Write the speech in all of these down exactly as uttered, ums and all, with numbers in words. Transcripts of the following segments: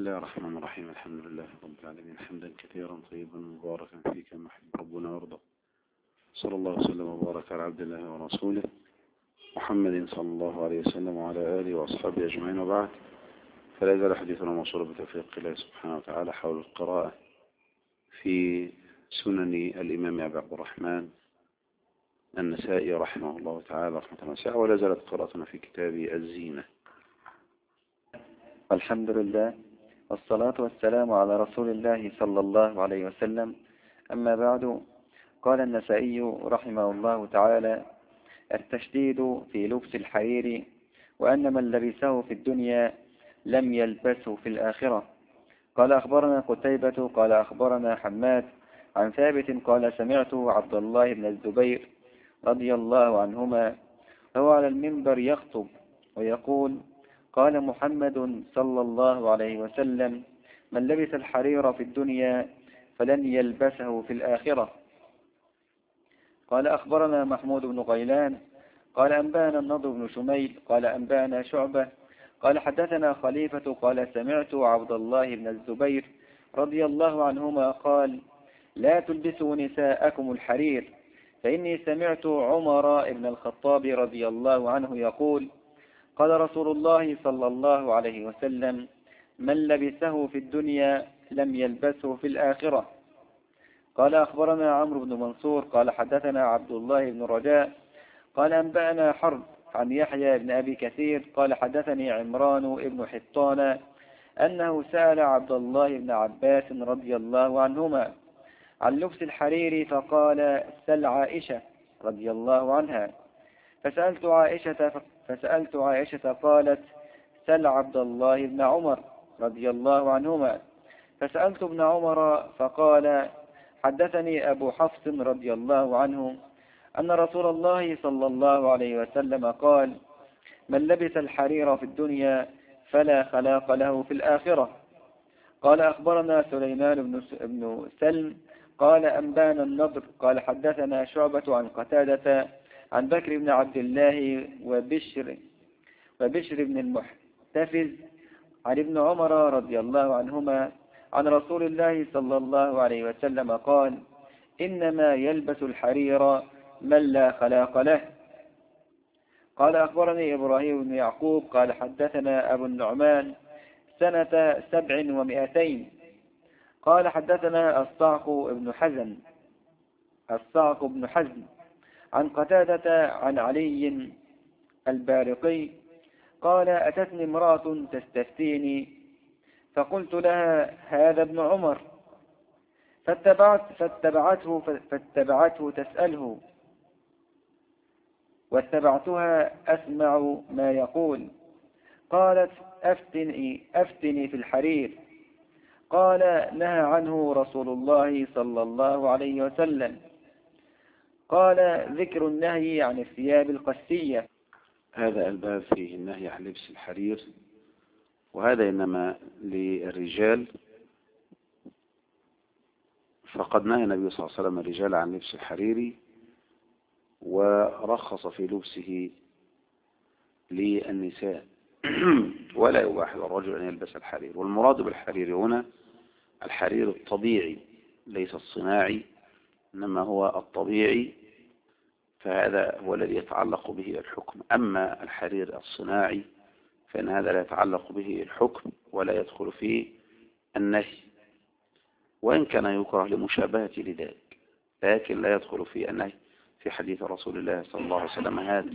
الله الرحمن الرحيم. الحمد لله رب العالمين، حمدا كثيرا طيبا مباركا فيه كما يحب ربنا ويرضى. صلى الله وسلم وبارك على عبد الله ورسوله محمد صلى الله عليه وسلم وعلى آله وأصحابه أجمعين، وبعد. فلا يزال حديثنا موصولا بتوفيق الله سبحانه وتعالى حول القراءة في سنن الإمام أبي عبد الرحمن النسائي رحمه الله تعالى رحمة واسعة، ولا زالت قراءتنا في كتاب الزينة. الحمد لله والصلاة والسلام على رسول الله صلى الله عليه وسلم. أما بعد، قال النسائي رحمه الله تعالى: التشديد في لبس الحرير، وأن من لبسه في الدنيا لم يلبسه في الآخرة. قال أخبرنا قتيبة قال أخبرنا حماد عن ثابت قال سمعت عبد الله بن الزبير رضي الله عنهما هو على المنبر يخطب ويقول: قال محمد صلى الله عليه وسلم: من لبس الحرير في الدنيا فلن يلبسه في الآخرة. قال أخبرنا محمود بن غيلان قال أنبانا النضر بن شميل قال أنبانا شعبة قال حدثنا خليفة قال سمعت عبد الله بن الزبير رضي الله عنهما قال: لا تلبسوا نساءكم الحرير، فإني سمعت عمر بن الخطاب رضي الله عنه يقول: قال رسول الله صلى الله عليه وسلم: من لبسه في الدنيا لم يلبسه في الآخرة. قال أخبرنا عمرو بن منصور قال حدثنا عبد الله بن رجاء قال أنبأنا حرب عن يحيى بن أبي كثير قال حدثني عمران بن حطان أنه سأل عبد الله بن عباس رضي الله عنهما عن لبس الحرير، فقال: سل عائشة رضي الله عنها. فسألت عائشة فسألت عائشة قالت: سل عبد الله بن عمر رضي الله عنهما. فسألت ابن عمر فقال: حدثني أبو حفص رضي الله عنه أن رسول الله صلى الله عليه وسلم قال: من لبس الحرير في الدنيا فلا خلاق له في الآخرة. قال أخبرنا سليمان بن سلم قال أنبانا النضر قال حدثنا شعبة عن قتادة عن بكر بن عبد الله وبشر وبشر بن المحتفز عن ابن عمر رضي الله عنهما عن رسول الله صلى الله عليه وسلم قال: إنما يلبس الحرير من لا خلاق له. قال أخبرني إبراهيم بن يعقوب قال حدثنا أبو النعمان سنة سبع ومئتين قال حدثنا الصعق بن حزن الصعق بن حزن عن قتادة عن علي البارقي قال: أتتني امرأة تستفتيني، فقلت لها: هذا ابن عمر، فاتبعت فاتبعته فاتبعته تسأله، واتبعتها أسمع ما يقول. قالت: أفتني, أفتني في الحرير. قال: نهى عنه رسول الله صلى الله عليه وسلم. قال: ذكر النهي عن الثياب القسية. هذا الباب فيه النهي عن لبس الحرير، وهذا إنما للرجال، فقد نهى النبي صلى الله عليه وسلم الرجال عن لبس الحرير، ورخص في لبسه للنساء ولا يباح للرجل أن يلبس الحرير. والمراد بالحرير هنا الحرير الطبيعي ليس الصناعي، إنما هو الطبيعي، فهذا هو الذي يتعلق به الحكم. أما الحرير الصناعي فإن هذا لا يتعلق به الحكم ولا يدخل فيه النهي، وإن كان يكره لمشابهة لذلك، لكن لا يدخل فيه النهي في حديث رسول الله صلى الله عليه وسلم هذا.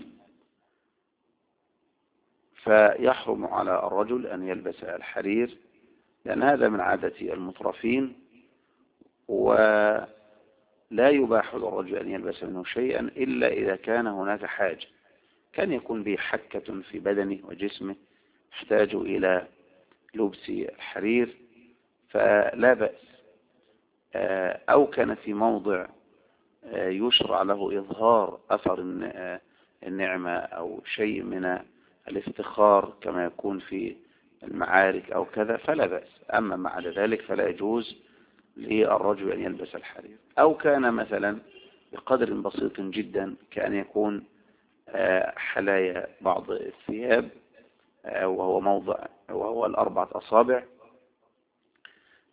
فيحرم على الرجل أن يلبس الحرير، لأن هذا من عادة المترفين، ولا يباح للرجل أن يلبس منه شيئا إلا إذا كان هناك حاجة، كان يكون به حكة في بدنه وجسمه يحتاج إلى لبس الحرير فلا بأس، أو كان في موضع يشرع له إظهار أثر النعمة أو شيء من الافتخار كما يكون في المعارك أو كذا فلا بأس. أما مع ذلك فلا يجوز للرجل أن يلبس الحرير. أو كان مثلا بقدر بسيط جدا، كأن يكون حلايا بعض الثياب وهو موضع وهو الأربعة أصابع،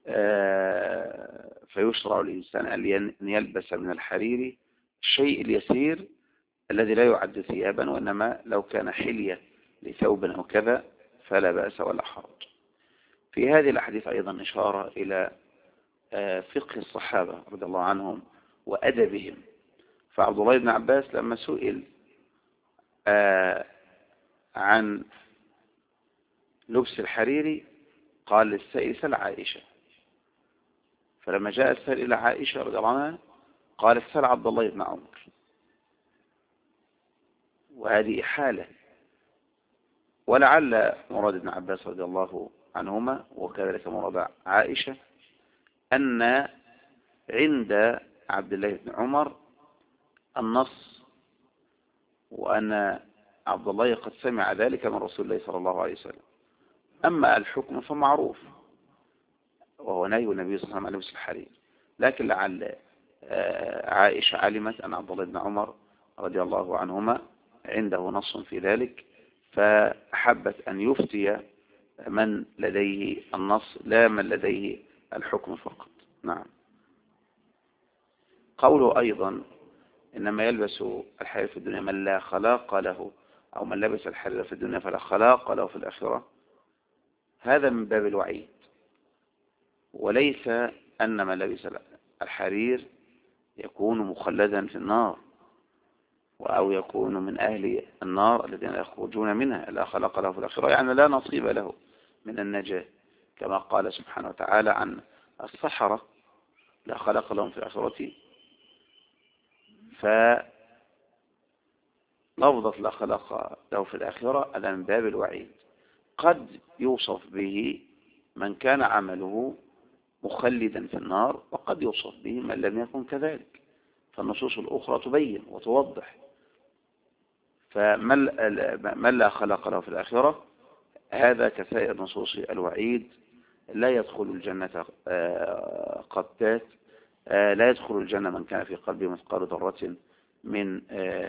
فيشرع الإنسان أن يلبس من الحرير الشيء اليسير الذي لا يعد ثيابا، وإنما لو كان حلية لثوب أو كذا فلا بأس ولا حرج. في هذه الأحاديث أيضا إشارة إلى فقه الصحابة رضي الله عنهم وأدبهم. فعبد الله بن عباس لما سئل عن لبس الحرير قال للسائل سل عائشة، فلما جاء السائل إلى عائشة رضي الله عنها قال سل عبد الله بن عمر. وهذه حالة. ولعل مراد ابن عباس رضي الله عنهما وكذلك مراد عائشة أن عند عبد الله بن عمر النص، وأن عبد الله قد سمع ذلك من رسول الله صلى الله عليه وسلم. أما الحكم فمعروف، وهو نهي النبي صلى الله عليه وسلم عن لبس الحرير، لكن لعل عائشة علمت أن عبد الله بن عمر رضي الله عنهما عنده نص في ذلك، فحبت أن يفتي من لديه النص لا من لديه الحكم فقط. نعم. قوله أيضا إنما يلبس الحرير في الدنيا من لا خلاق له، أو من لبس الحرير في الدنيا فلا خلاق له في الآخرة، هذا من باب الوعيد، وليس أن من لبس الحرير يكون مخلدا في النار أو يكون من أهل النار الذين يخرجون منها لا خلاق له في الآخرة، يعني لا نصيب له من النجاة، كما قال سبحانه وتعالى عن السحرة لا خلاق لهم في الآخرة. فلفظة لا خلاق له في الآخرة هذا من باب الوعيد. قد يوصف به من كان عمله مخلدا في النار، وقد يوصف به من لم يكن كذلك، فالنصوص الأخرى تبين وتوضح. فمن لا خلاق له في الآخرة هذا كسائر نصوص الوعيد، لا يدخل الجنة قتات، لا يدخل الجنة من كان في قلبه مثقال ذرة من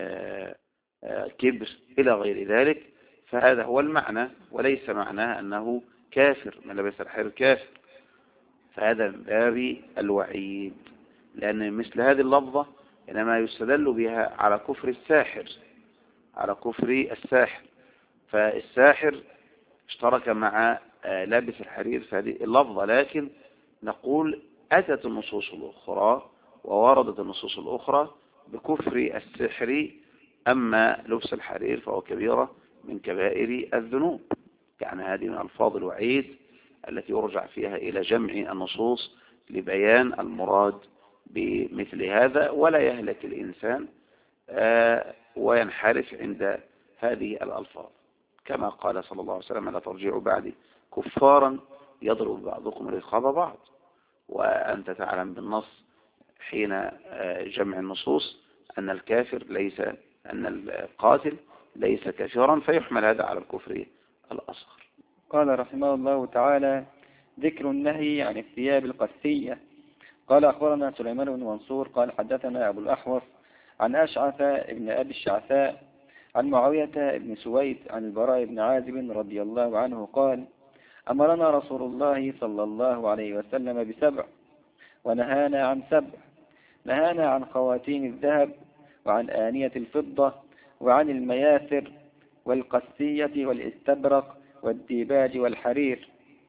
كبر إلى غير ذلك. فهذا هو المعنى، وليس معناه أنه كافر من لبس الحرير كافر، فهذا من باب الوعيد، لأن مثل هذه اللفظة إنما يستدل بها على كفر الساحر، على كفر الساحر. فالساحر اشترك مع لابس الحرير في هذه اللفظة، لكن نقول أتت النصوص الأخرى ووردت النصوص الأخرى بكفر السحر. أما لبس الحرير فهو كبيرة من كبائر الذنوب. يعني هذه من ألفاظ الوعيد التي يرجع فيها إلى جمع النصوص لبيان المراد بمثل هذا، ولا يهلك الإنسان وينحرف عند هذه الألفاظ، كما قال صلى الله عليه وسلم لا ترجعوا بعدي كفارا يضرب بعضكم رقاب بعض. وأنت تعلم بالنص حين جمع النصوص أن الكافر ليس، أن القاتل ليس كافرا، فيحمل هذا على الكفر الأصغر. قال رحمه الله تعالى: ذكر النهي عن الثياب القسية. قال أخبرنا سليمان بن منصور قال حدثنا أبو الأحوص عن أشعث ابن أبي الشعثاء عن معاوية بن سويد عن البراء بن عازب رضي الله عنه قال: أمرنا رسول الله صلى الله عليه وسلم بسبع ونهانا عن سبع. نهانا عن خواتيم الذهب وعن آنية الفضة وعن المياثر والقسية والاستبرق والديباج والحرير.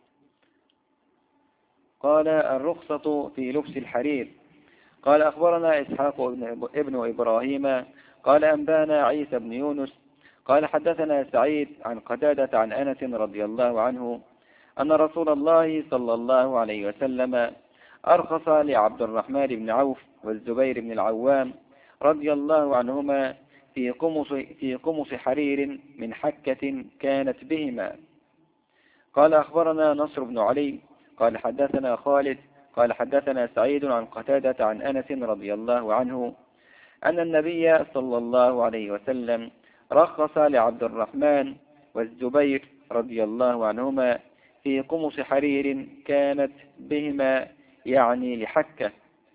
قال: الرخصة في لبس الحرير. قال أخبرنا إسحاق ابن إبراهيم قال أنبانا عيسى بن يونس قال حدثنا سعيد عن قتادة عن أنس رضي الله عنه أن رسول الله صلى الله عليه وسلم أرخص لعبد الرحمن بن عوف والزبير بن العوام رضي الله عنهما في قمص, في قمص حرير من حكة كانت بهما. قال أخبرنا نصر بن علي قال حدثنا خالد قال حدثنا سعيد عن قتادة عن أنس رضي الله عنه أن النبي صلى الله عليه وسلم رخص لعبد الرحمن والزبير رضي الله عنهما في قمص حرير كانت بهما، يعني لحكة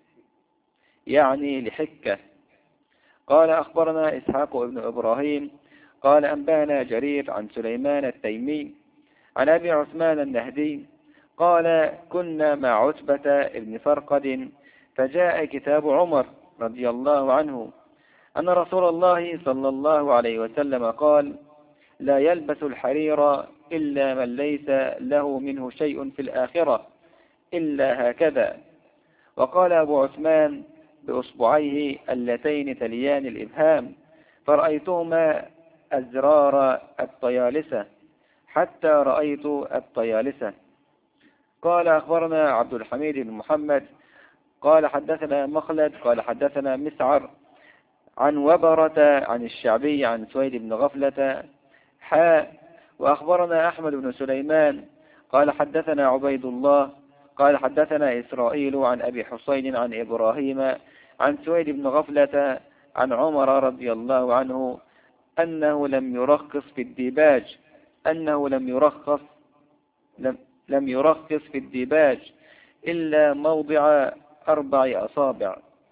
يعني لحكة. قال أخبرنا إسحاق ابن إبراهيم قال أنبانا جرير عن سليمان التيمي عن أبي عثمان النهدي قال كنا مع عتبة بن فرقد فجاء كتاب عمر رضي الله عنه أن رسول الله صلى الله عليه وسلم قال لا يلبس الحرير إلا من ليس له منه شيء في الآخرة إلا هكذا. وقال أبو عثمان بأصبعيه اللتين تليان الإبهام فرأيتهما أزرار الطيالسة حتى رأيت الطيالسة. قال أخبرنا عبد الحميد بن محمد قال حدثنا مخلد قال حدثنا مسعر عن وبرة عن الشعبي عن سويد بن غفلة حاء. وأخبرنا أحمد بن سليمان قال حدثنا عبيد الله قال حدثنا إسرائيل عن أبي حسين عن إبراهيم عن سويد بن غفلة عن عمر رضي الله عنه أنه لم يرخص في الديباج أنه لم يرخص لم, لم يرخص في الديباج إلا موضع أربع أصابع.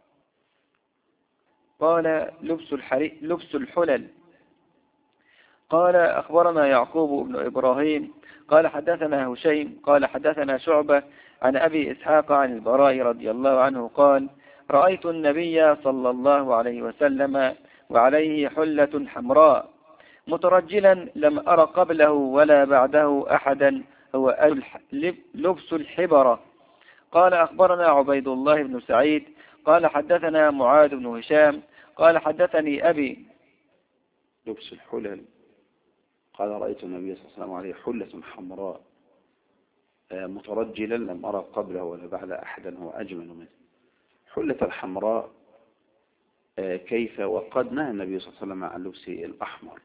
قال لبس, الحري... لبس الحلل. قال أخبرنا يعقوب بن إبراهيم قال حدثنا هشيم قال حدثنا شعبة عن أبي إسحاق عن البراء رضي الله عنه قال رأيت النبي صلى الله عليه وسلم وعليه حلة حمراء مترجلا لم أر قبله ولا بعده أحدا هو لبس الحبرة. قال أخبرنا عبيد الله بن سعيد قال حدثنا معاذ بن هشام قال حدثني أبي. لبس الحلل قال رأيت النبي صلى الله عليه وسلم عليه حلة حمراء مترجلا لم أرى قبله ولا بعد أحدا هو أجمل منه. حلة الحمراء كيف وقد نهى النبي صلى الله عليه وسلم عن لبس الأحمر.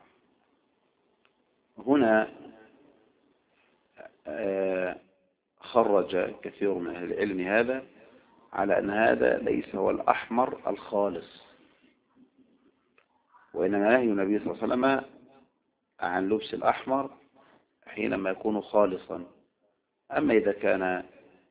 هنا خرج كثير من أهل العلم هذا على أن هذا ليس هو الأحمر الخالص، وإنما نهي النبي صلى الله عليه وسلم عن لبس الأحمر حينما يكون خالصا. أما إذا كان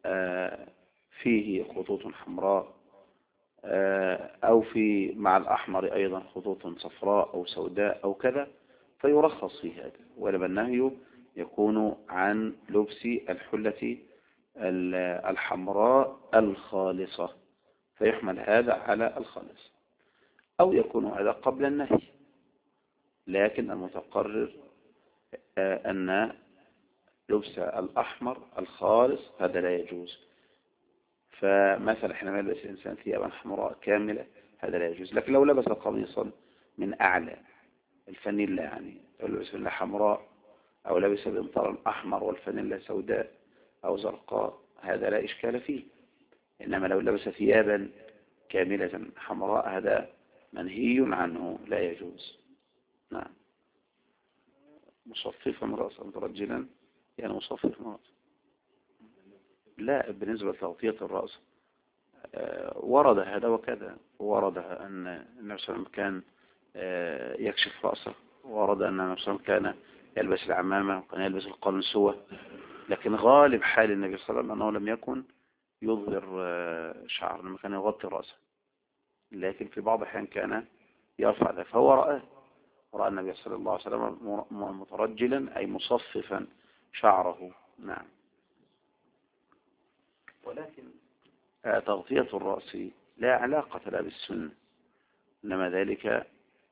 فيه خطوط حمراء أو في مع الأحمر أيضا خطوط صفراء أو سوداء أو كذا فيرخص في هذا، ولما النهي يكون عن لبس الحلة الحمراء الخالصة فيحمل هذا على الخالص، أو يكون هذا قبل النهي. لكن المتقرر أن لبس الأحمر الخالص هذا لا يجوز. فمثلا حينما يلبس الإنسان ثيابا حمراء كاملة هذا لا يجوز. لكن لو لبس قميصا من أعلى الفانيلا، يعني لو لبس فانيلا حمراء أو لبس بنطلون أحمر والفانيلا سوداء أو زرقاء هذا لا إشكال فيه. إنما لو لبس ثيابا كاملة حمراء هذا منهي عنه لا يجوز. نعم. مصففا رأسا مترجلا يعني مصفف رأسا. لا، بالنسبة لتغطية الرأس ورد هذا وكذا. ورد أن النبي صلى الله عليه وسلم كان يكشف رأسه، ورد أن النبي صلى الله عليه وسلم كان يلبس العمامة وكان يلبس القلنسوة، لكن غالب حال النبي صلى الله عليه وسلم أنه لم يكن يظهر شعر، لما كان يغطي رأسه، لكن في بعض الأحيان كان يرفع ذلك. فهو رأى رأى النبي صلى الله عليه وسلم مترجلا أي مصففا شعره. نعم. ولكن تغطية الرأس لا علاقة لا بالسنة، إنما ذلك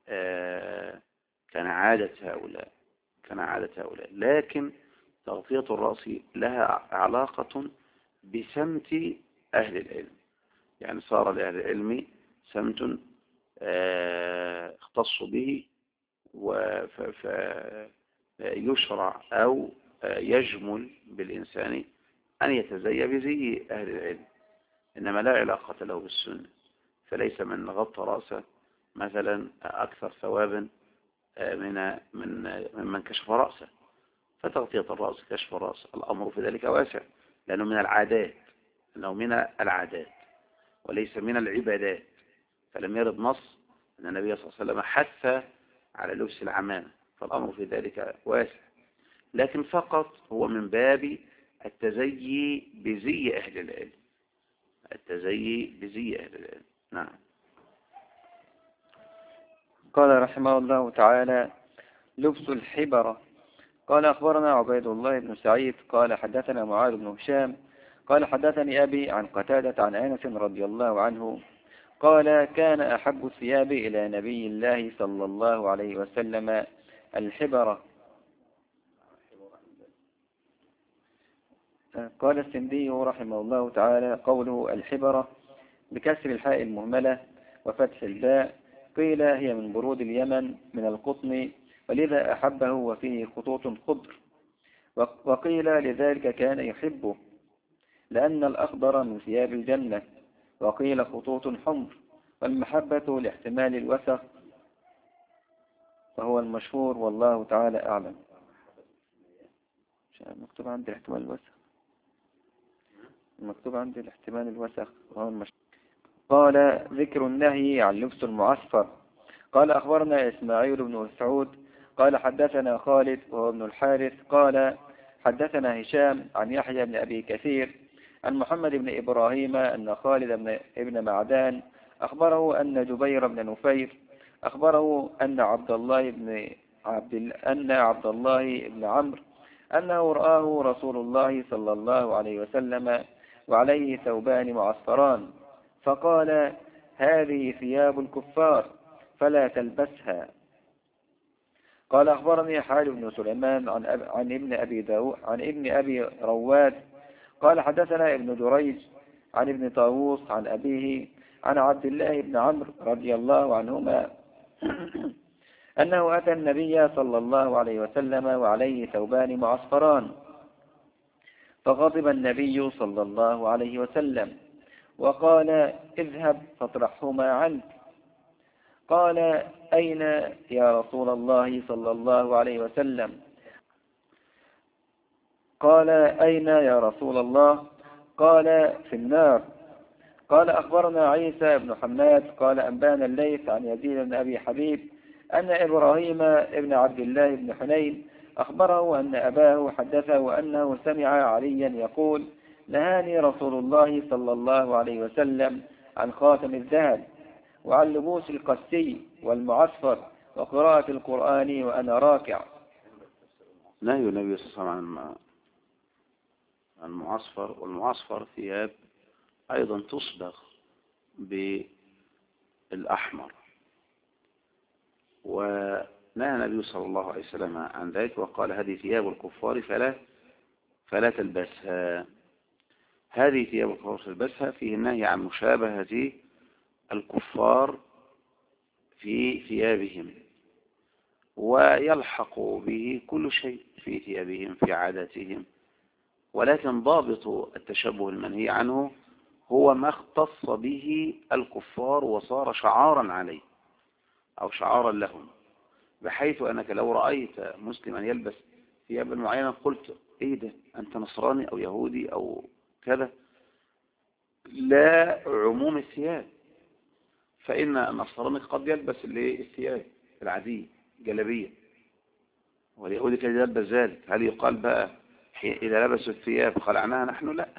كان عادة هؤلاء كان عادة هؤلاء لكن تغطية الرأس لها علاقة بسمت أهل العلم. يعني صار لأهل العلم سمت اختصوا به فيشرع أو يجمل بالإنسان أن يتزي بزي أهل العلم، إنما لا علاقة له بالسنة. فليس من غطى رأسه مثلا أكثر ثوابا من من من كشف رأسه. فتغطية الرأس كشف الرأس الأمر في ذلك واسع، لأنه من العادات لأنه من العادات وليس من العبادات. فلم يرد نص أن النبي صلى الله عليه وسلم حث على لبس العمامة، فالأمر في ذلك واسع، لكن فقط هو من باب التزيي بزي أهل العلم التزيي بزي أهل العلم. نعم. قال رحمه الله تعالى لبس الحبرة. قال أخبرنا عبيد الله بن سعيد قال حدثنا معاذ بن هشام قال حدثني أبي عن قتادة عن أنس رضي الله عنه قال كان أحب الثياب إلى نبي الله صلى الله عليه وسلم الحبرة. قال السندي رحمه الله تعالى قوله الحبرة بكسر الحاء المهملة وفتح الباء قيل هي من برود اليمن من القطن ولذا أحبه وفيه خطوط خضر، وقيل لذلك كان يحبه لأن الأخضر من ثياب الجنة، وقيل خطوط حمر، والمحبة لاحتمال الوسخ وهو المشهور والله تعالى أعلم. مكتوب عندي احتمال الوسخ، مكتوب عندي الاحتمال الوسخ وهو المشهور. قال ذكر النهي عن لبس المعصفر. قال أخبرنا إسماعيل بن سعود قال حدثنا خالد وهو ابن الحارث قال حدثنا هشام عن يحيى بن أبي كثير عن محمد بن إبراهيم أن خالد بن ابن معدان أخبره أن جبير بن نفير أخبره أن عبد الله بن عبد أن عبد الله بن عمرو أنه رآه رسول الله صلى الله عليه وسلم وعليه ثوبان معصفران فقال هذه ثياب الكفار فلا تلبسها. قال أخبرني حال بن سليمان عن, أب... عن ابن أبي داود عن ابن أبي رواد قال حدثنا ابن جريج عن ابن طاووس عن أبيه عن عبد الله بن عمرو رضي الله عنهما أنه أتى النبي صلى الله عليه وسلم وعليه ثوبان معصفران فغضب النبي صلى الله عليه وسلم وقال اذهب فاطرحهما عنك. قال أين يا رسول الله صلى الله عليه وسلم؟ قال أين يا رسول الله؟ قال في النار. قال أخبرنا عيسى بن حماد قال أنبانا الليث عن يزيد بن أبي حبيب أن إبراهيم ابن عبد الله بن حنين أخبره أن أباه حدثه أنه سمع عليا يقول نهاني رسول الله صلى الله عليه وسلم عن خاتم الذهب وعن لبوس القسي والمعصفر وقراءة القرآن وأنا راكع. نهي النبي صلى الله عليه وسلم عن المعصفر، والمعصفر ثياب أيضا تصبغ بالأحمر، ونهى النبي صلى الله عليه وسلم عن ذلك وقال هذه ثياب الكفار فلا فلا تلبسها. هذه ثياب الكفار تلبسها فيه النهي عن مشابهة الكفار في ثيابهم، ويلحق به كل شيء في ثيابهم في عاداتهم، ولكن ضابط التشبه المنهي عنه هو ما اختص به الكفار وصار شعارا عليه أو شعارا لهم، بحيث أنك لو رأيت مسلما يلبس ثيابا معينة قلت إيه ده، أنت نصراني أو يهودي أو كذا، لا عموم الثياب، فإن النصراني قد يلبس الثياب العادية جلبية واليهودي كان يلبس ذلك، هل يقال بقى إذا لبسوا الثياب خلعناها نحن؟ لا.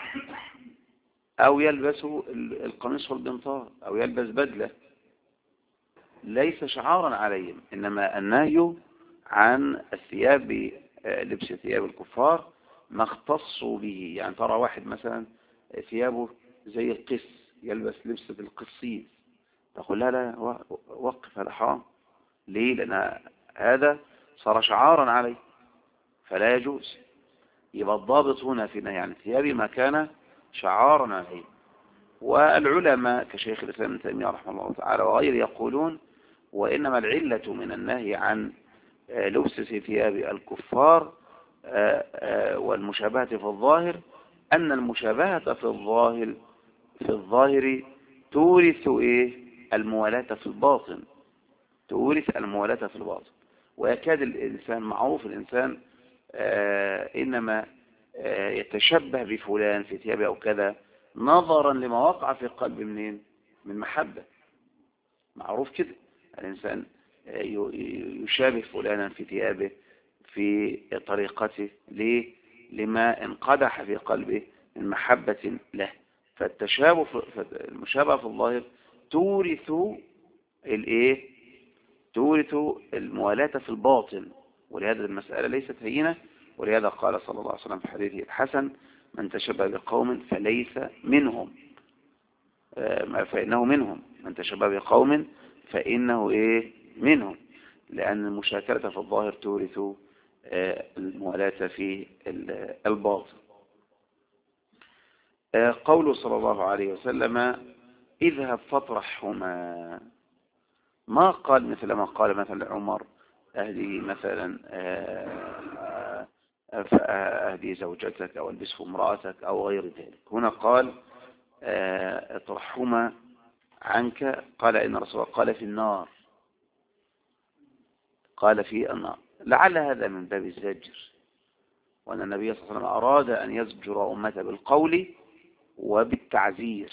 أو يلبسوا القميص والبنطال أو يلبس بدلة، ليس شعارا عليهم، إنما النهي عن الثياب لبس ثياب الكفار ما اختصوا به. يعني ترى واحد مثلا ثيابه زي القس يلبس لبسة القسيس، تقول لا لا وقف، هذا حرام. ليه؟ لأن هذا صار شعارا عليه فلا يجوز. يبقى الضابط هنا في النهي عن الثياب ما كان شعارا عليه. والعلماء كشيخ الإسلام ابن تيمية رحمه الله تعالى وغيره يقولون وإنما العلة من النهي عن لبس ثياب الكفار والمشابهة في الظاهر أن المشابهة في الظاهر في الظاهر تورث إيه؟ الموالاة في الباطن، تورث الموالاة في الباطن. ويكاد الإنسان معروف الإنسان آه إنما آه يتشبه بفلان في ثيابه أو كذا نظرا لما وقع في قلب منين؟ من محبة، معروف كده. الإنسان آه يشابه فلانا في ثيابه في طريقته، ليه؟ لما انقدح في قلبه من محبة له. فالتشابه المشابهة في الظاهر تورث الايه؟ تورث الموالاة في الباطن، ولهذا المسألة ليست هينة، ولهذا قال صلى الله عليه وسلم في حديثه الحسن: من تشبه بقوم فليس منهم، فإنه منهم، من تشبه بقوم فإنه إيه منهم، لأن المشاكلة في الظاهر تورث الموالاة في الباطن. قوله صلى الله عليه وسلم: اذهب فاطرحهما، ما قال مثل ما قال مثلا عمر: أهدي مثلا أهدي زوجتك أو البسه امرأتك أو غير ذلك. هنا قال اطرحهما عنك، قال إن رسول الله قال في النار، قال في النار. لعل هذا من باب الزجر، وأن النبي صلى الله عليه وسلم أراد أن يزجر أمته بالقول وبالتعزير،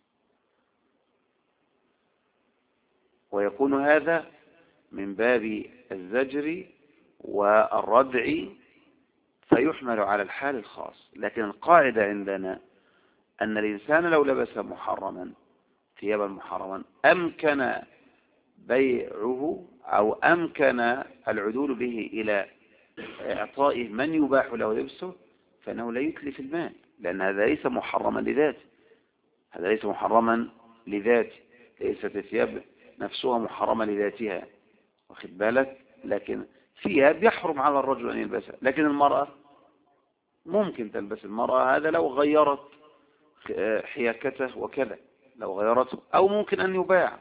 ويكون هذا من باب الزجر والردع، فيحمل على الحال الخاص. لكن القاعدة عندنا أن الإنسان لو لبس محرما ثيابا محرما أمكن بيعه أو أمكن العدول به إلى إعطائه من يباح له لبسه، فإنه لا يتلف المال، لأن هذا ليس محرما لذاته، هذا ليس محرما لذاته، ليست الثياب نفسها محرمة لذاتها، واخد بالك؟ لكن فيها بيحرم على الرجل أن يلبسها، لكن المرأة ممكن تلبس المرأة، هذا لو غيرت حياكته وكذا، لو غيرته، أو ممكن أن يباع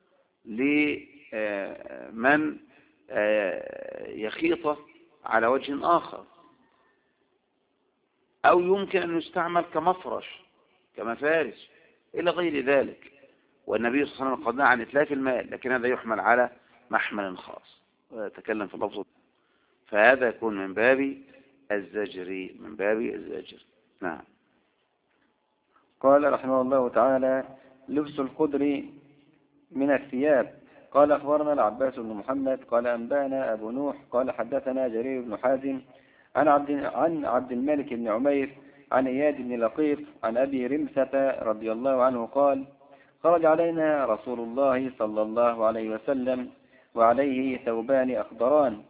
لمن يخيطه على وجه آخر، أو يمكن أن يستعمل كمفرش كمفارش إلى غير ذلك. والنبي صلى الله عليه وسلم قد نهى عن إتلاف المال، لكن هذا يحمل على محمل خاص، تكلم في اللفظ، فهذا يكون من باب الزجر، من باب الزجر. نعم. قال رحمه الله تعالى: لبس الخضر من الثياب. قال أخبرنا العباس بن محمد قال أنبانا أبو نوح قال حدثنا جرير بن حازم عن عبد عن عبد الملك بن عمير عن إياد بن لقيط عن أبي رمسة رضي الله عنه قال: خرج علينا رسول الله صلى الله عليه وسلم وعليه ثوبان أخضران.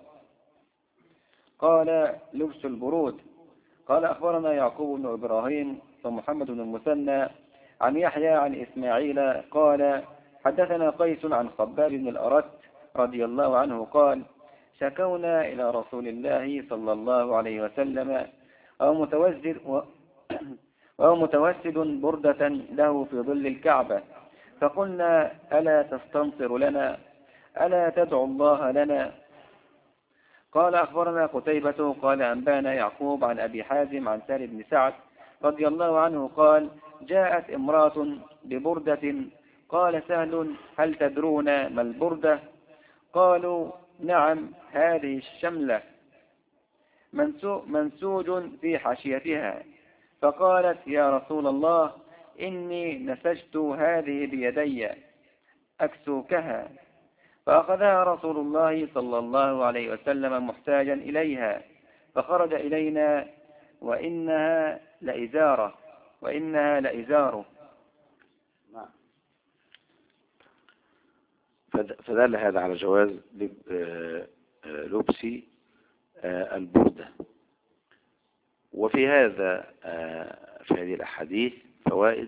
قال: لبس البرود. قال أخبرنا يعقوب بن إبراهيم ومحمد بن المثنى عن يحيى عن إسماعيل قال: حدثنا قيس عن خباب بن الأرت رضي الله عنه قال: شكونا إلى رسول الله صلى الله عليه وسلم أو متوسد أو متوسد بردة له في ظل الكعبة، فقلنا: ألا تستنصر لنا؟ ألا تدعو الله لنا؟ قال أخبرنا قتيبة قال أنبانا يعقوب عن أبي حازم عن سهل بن سعد رضي الله عنه قال: جاءت امرأة ببردة، قال سهل: هل تدرون ما البردة؟ قالوا: نعم، هذه الشملة منسوج في حاشيتها. فقالت: يا رسول الله، إني نسجت هذه بيدي أكسوكها. فأخذها رسول الله صلى الله عليه وسلم محتاجا إليها، فخرج إلينا وإنها لإزارة وإنها لإزاره. فدل هذا على جواز لبس البردة. وفي هذا في هذه الأحاديث فوائد،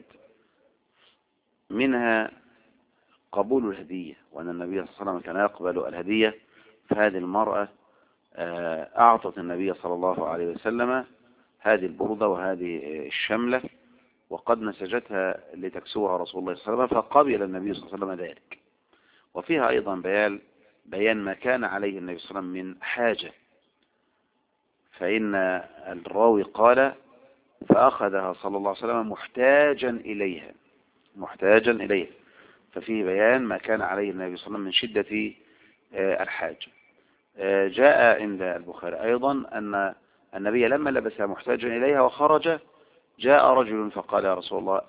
منها قبول الهدية، وأن النبي صلى الله عليه وسلم كان يقبل الهدية. فهذه المرأة أعطت النبي صلى الله عليه وسلم هذه البردة وهذه الشملة، وقد نسجتها لتكسوها رسول الله صلى الله عليه وسلم، فقبل النبي صلى الله عليه وسلم ذلك. وفيها أيضا بيان بيان ما كان عليه النبي صلى الله عليه وسلم من حاجة، فإن الراوي قال: فأخذها صلى الله عليه وسلم محتاجا إليها محتاجا إليها ففيه بيان ما كان عليه النبي صلى الله عليه وسلم من شدة الحاجة. جاء عند البخاري أيضا أن النبي لما لبسها محتاجا إليها وخرج، جاء رجل فقال: يا رسول الله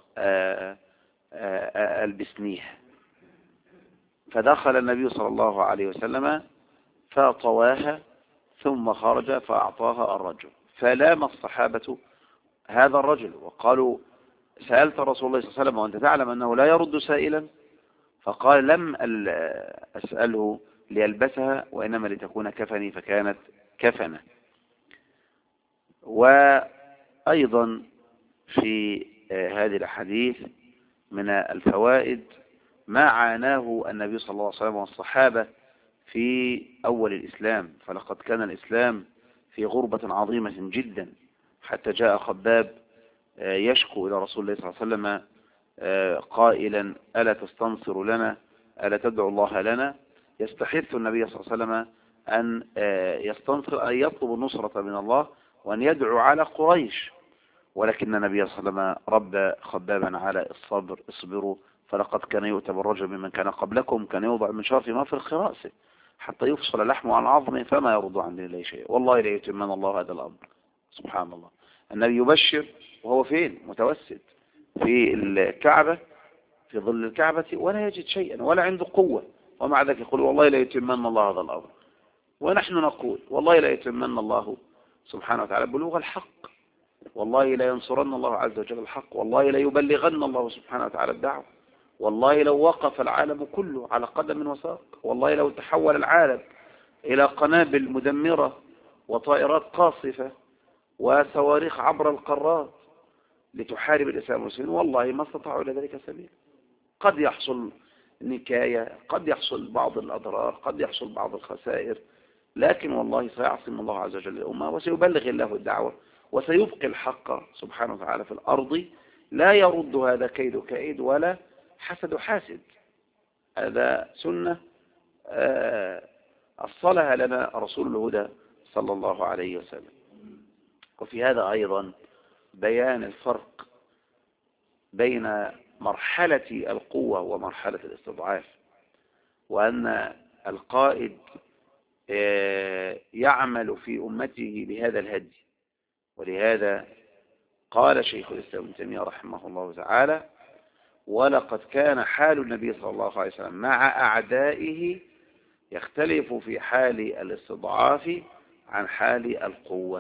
ألبسنيها. فدخل النبي صلى الله عليه وسلم فطواها ثم خرج فأعطاها الرجل، فلام الصحابة هذا الرجل وقالوا: سألت رسول الله صلى الله عليه وسلم وأنت تعلم أنه لا يرد سائلا؟ فقال: لم أسأله ليلبسها، وإنما لتكون كفني فكانت كفنة. وأيضا في هذه الحديث من الفوائد ما عاناه النبي صلى الله عليه وسلم والصحابة في أول الإسلام، فلقد كان الإسلام في غربة عظيمة جدا، حتى جاء خباب يشكو إلى رسول الله صلى الله عليه وسلم قائلا: ألا تستنصر لنا، ألا تدعو الله لنا؟ يستحث النبي صلى الله عليه وسلم أن يستنصر، أن يطلب النصرة من الله وأن يدعو على قريش، ولكن النبي صلى الله عليه وسلم رب خبابا على الصبر: اصبروا فلقد كان يؤتى بالرجل ممن كان قبلكم، كان يوضع من شرف ما في رأسه حتى يفصل لحمه عن عظمه فما يرد عن دين الله شيء، والله لا يتمنى الله هذا الأمر. سبحان الله، النبي يبشر وهو فين؟ متوسد في الكعبة، في ظل الكعبة، ولا يجد شيئا ولا عنده قوة، ومع ذلك يقول والله لا يتمنى الله هذا الأمر. ونحن نقول والله لا يتمنى الله سبحانه وتعالى بلوغ الحق، والله لا ينصرن الله عز وجل الحق، والله لا يبلغن الله سبحانه وتعالى الدعوة، والله لو وقف العالم كله على قدم وساق، والله لو تحول العالم إلى قنابل مدمرة وطائرات قاصفة وصواريخ عبر القارات لتحارب الإسلام والمسلمين، والله ما استطاعوا إلى ذلك سبيل. قد يحصل نكاية، قد يحصل بعض الأضرار، قد يحصل بعض الخسائر، لكن والله سيعصم الله عز وجل الأمة وسيبلغ الله الدعوة وسيبقي الحق سبحانه وتعالى في الأرض، لا يرد هذا كيد كائد ولا حسد حاسد. هذا سنة أصلها لنا رسول الهدى صلى الله عليه وسلم. وفي هذا أيضا بيان الفرق بين مرحلة القوة ومرحلة الاستضعاف، وأن القائد يعمل في أمته بهذا الهدي. ولهذا قال شيخ الإسلام ابن تيمية رحمه الله تعالى: ولقد كان حال النبي صلى الله عليه وسلم مع أعدائه يختلف في حال الاستضعاف عن حال القوة.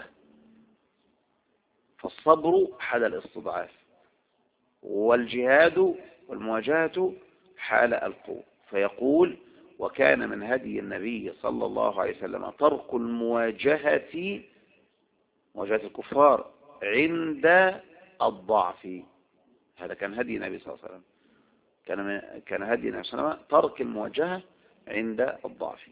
فالصبر حال الاستضعاف، والجهاد والمواجهة حال القوة. فيقول: وكان من هدي النبي صلى الله عليه وسلم ترك المواجهة، مواجهة الكفار، عند الضعف. هذا كان هدي النبي صلى الله عليه وسلم، كان كان هدي النبي صلى الله عليه وسلم ترك المواجهة عند الضعف.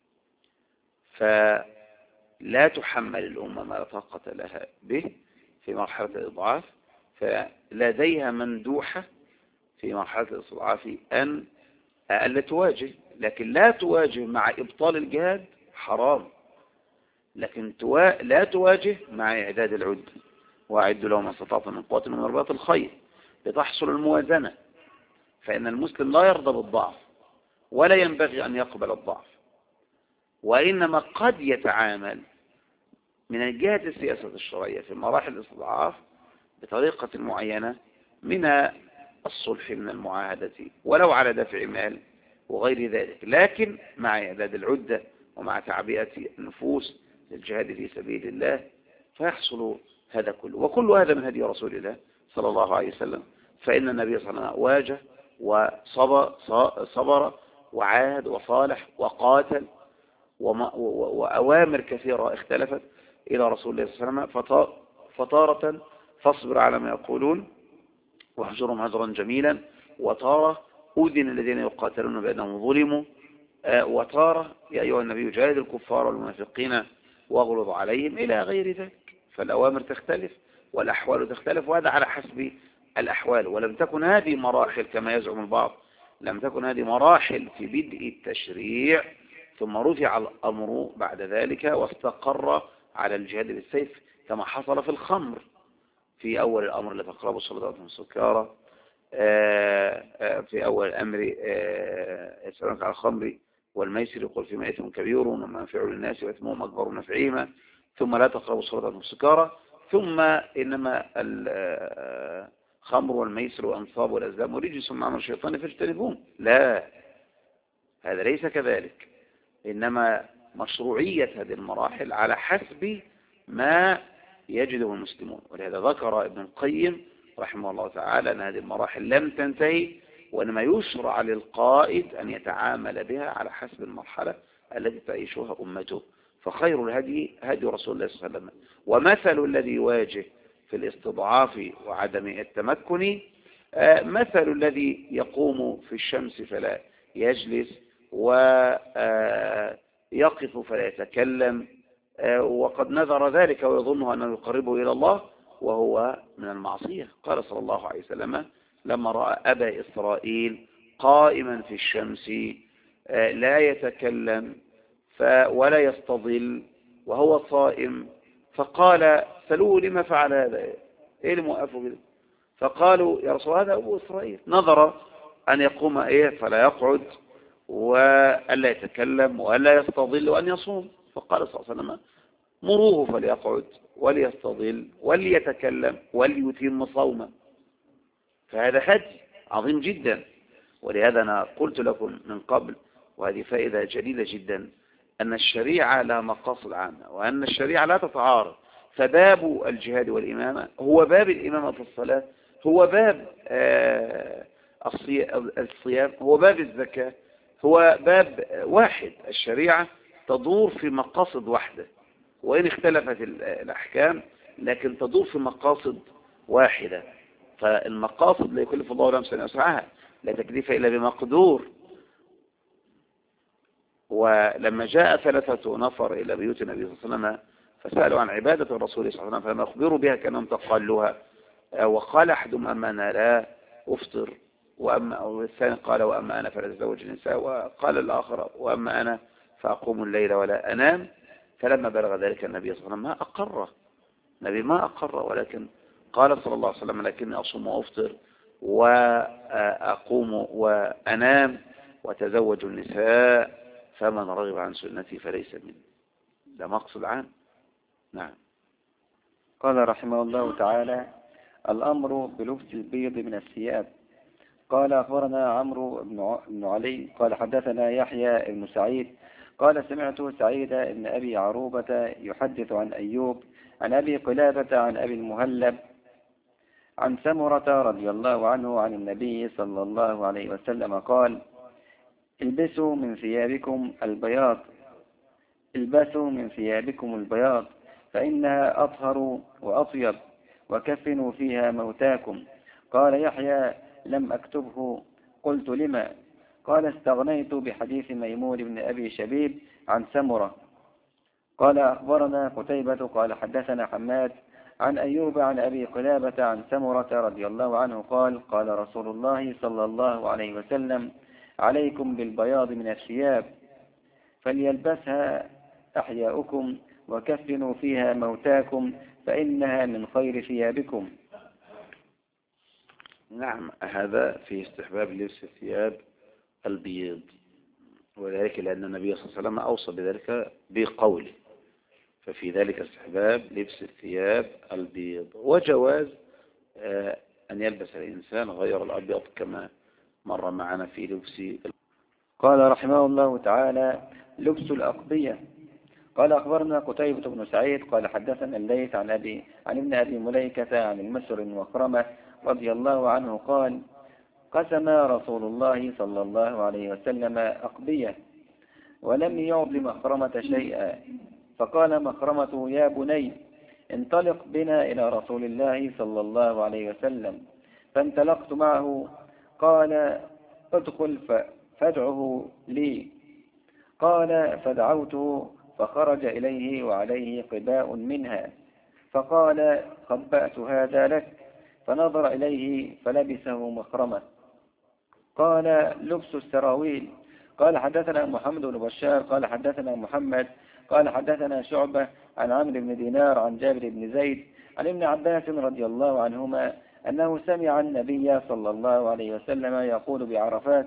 فلا تحمل الأمة ما لا طاقة لها به في مرحلة الإضعاف، فلديها مندوحة في مرحلة الاستضعاف أن ألا تواجه، لكن لا تواجه مع إبطال الجهاد حرام، لكن توا... لا تواجه مع إعداد العدة، وأعدوا لهم ما استطعتم من قوة من رباط الخيل، لتحصل الموازنة. فإن المسلم لا يرضى بالضعف ولا ينبغي أن يقبل الضعف، وإنما قد يتعامل من الجهة السياسة الشرعية في مراحل الاستضعاف بطريقة معينة من الصلح، من المعاهدة، ولو على دفع مال وغير ذلك، لكن مع إعداد العدة ومع تعبئة النفوس للجهاد في سبيل الله، فيحصل هذا كله. وكل هذا من هدي رسول الله صلى الله عليه وسلم. فإن النبي صلى الله عليه وسلم واجه وصبر صبر وعاهد وصالح وقاتل، وأوامر كثيرة اختلفت إلى رسول الله صلى الله عليه وسلم. فطارة فاصبر على ما يقولون واهجرهم هجرا جميلا، وطارة أذن الذين يقاتلون بأنهم ظلموا، وطارة يا أيها النبي جاهد الكفار والمنافقين واغلظ عليهم، إلى غير ذلك. فالأوامر تختلف والأحوال تختلف، وهذا على حسب الأحوال. ولم تكن هذه مراحل كما يزعم البعض، لم تكن هذه مراحل في بدء التشريع ثم رفع الأمر بعد ذلك واستقر على الجهاد بالسيف، كما حصل في الخمر في أول الأمر: لا تقربوا الصلاة وأنتم سكارى. في أول الأمر يسألونك على الخمر والميسر يقول فيما إثم كبير ومنافع للناس وإثمهم أكبر من نفعهما، ثم لا تقربوا الصلاة وأنتم سكارى، ثم إنما الخمر والميسر والأنصاب والأزلام ورجس من عمل الشيطان فاجتنبوه. لا، هذا ليس كذلك، إنما مشروعية هذه المراحل على حسب ما يجده المسلمون. ولهذا ذكر ابن القيم رحمه الله تعالى أن هذه المراحل لم تنتهي وإنما يشرع للقائد أن يتعامل بها على حسب المرحلة التي تعيشها أمته. فخير الهدي هدي رسول الله صلى الله عليه وسلم. ومثل الذي يواجه في الاستضعاف وعدم التمكن مثل الذي يقوم في الشمس فلا يجلس ويقف فلا يتكلم، وقد نذر ذلك ويظنه أنه يقربه إلى الله وهو من المعصية. قال صلى الله عليه وسلم لما رأى أبا إسرائيل قائما في الشمس لا يتكلم ولا يستظل وهو صائم، فقال سلوه لما فعل هذا، ايه اللي موقفه كده؟ فقالوا يا رسول هذا أبو إسرائيل نظر أن يقوم ايه فلا يقعد وألا يتكلم وألا يستظل وأن يصوم. فقال صلى الله عليه وسلم مروه فليقعد وليستظل وليتكلم وليتم صوما. فهذا هدي عظيم جدا. ولهذا أنا قلت لكم من قبل، وهذه فائدة جليلة جدا، أن الشريعة لها مقاصد عامة وأن الشريعة لا تتعارض. فباب الجهاد والإمامة هو باب الإمامة في الصلاة، هو باب الصيام، هو باب الزكاة، هو باب واحد. الشريعة تدور في مقاصد واحدة، وإن اختلفت الأحكام لكن تدور في مقاصد واحدة. فالمقاصد لا يكلف الله نفسا إلا وسعها، لا تكليف إلا بمقدور. ولما جاء ثلاثة نفر إلى بيوت النبي صلى الله عليه وسلم فسألوا عن عبادة الرسول صلى الله عليه وسلم فلما أخبروا بها كأنهم تقالوها، وقال أحدهم أما أنا لا أفطر، وأما الثاني قال وأما أنا فلا أتزوج النساء، وقال الآخر وأما أنا فأقوم الليل ولا أنام. فلما بلغ ذلك النبي صلى الله عليه وسلم ما أقره، النبي ما أقره، ولكن قال صلى الله عليه وسلم لكني أصوم وأفطر وأقوم وأنام وتزوج النساء فمن رغب عن سنتي فليس مني. ده مقصد عام. نعم. قال رحمه الله تعالى الأمر بلبس البيض من الثياب. قال أخبرنا عمرو بن علي قال حدثنا يحيى بن سعيد قال سمعت سعيد بن أبي عروبة يحدث عن أيوب عن أبي قلابة عن أبي المهلب عن سمرة رضي الله عنه عن النبي صلى الله عليه وسلم قال البسوا من ثيابكم البياض البسوا من ثيابكم البياض فإنها أطهر وأطيب وكفنوا فيها موتاكم. قال يحيى لم أكتبه. قلت لما؟ قال استغنيت بحديث ميمون بن أبي شبيب عن سمرة. قال أخبرنا قتيبة قال حدثنا حماد عن أيوب عن أبي قلابة عن سمرة رضي الله عنه قال قال رسول الله صلى الله عليه وسلم عليكم بالبياض من الثياب فليلبسها أحياؤكم وكفنوا فيها موتاكم فإنها من خير ثيابكم. نعم، هذا في استحباب لبس الثياب البيض، وذلك لأن النبي صلى الله عليه وسلم أوصى بذلك بقوله، ففي ذلك استحباب لبس الثياب البيض وجواز أن يلبس الإنسان غير الأبيض كما مر معنا في لبس. قال رحمه الله تعالى لبس الأقبية. قال أخبرنا قتيبة بن سعيد قال حدثنا الليث عن أبي عن ابن أبي مليكة عن المسر وخرمة رضي الله عنه قال قسم رسول الله صلى الله عليه وسلم أقبية ولم يعطي مخرمة شيئا، فقال مخرمة يا بني انطلق بنا إلى رسول الله صلى الله عليه وسلم، فانطلقت معه. قال ادخل فادعه لي. قال فدعوته فخرج إليه وعليه قباء منها، فقال خبأت هذا لك، فنظر إليه فلبسه مخرمة. قال لبس السراويل. قال حدثنا محمد بن بشار قال حدثنا محمد قال حدثنا شعبة عن عمرو بن دينار عن جابر بن زيد عن ابن عباس رضي الله عنهما أنه سمع النبي صلى الله عليه وسلم يقول بعرفات